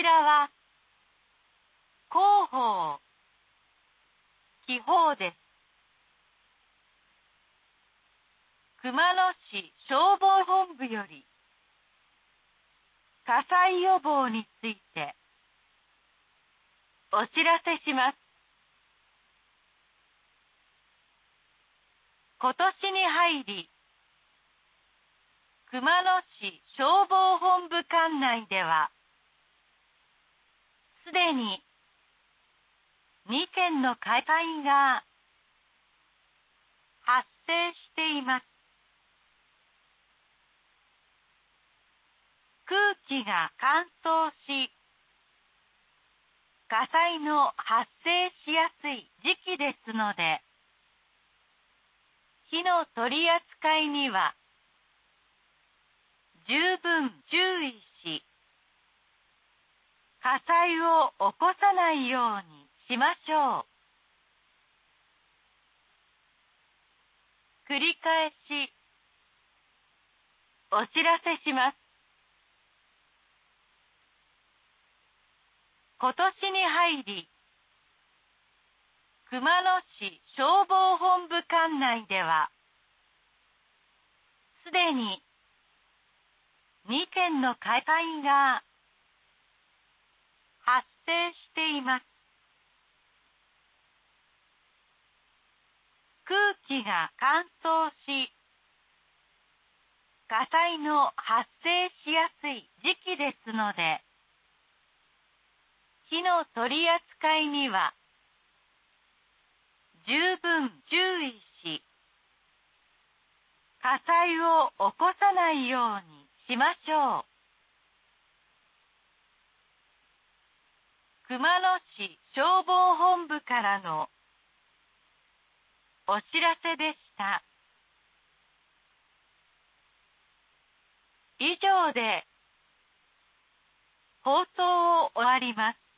ちらは広報、記法です。熊野市消防本部より火災予防についてお知らせします。今年に入り、熊野市消防本部管内では、すでに2件の火災が発生しています。空気が乾燥し、火災の発生しやすい時期ですので、火の取り扱いには十分注意し、火災を起こさないようにしましょう。繰り返しお知らせします。今年に入り、熊野市消防本部管内では、すでに2件の火災が発生しています。空気が乾燥し、火災の発生しやすい時期ですので、火の取り扱いには十分注意し、火災を起こさないようにしましょう。熊野市消防本部からのお知らせでした。以上で放送を終わります。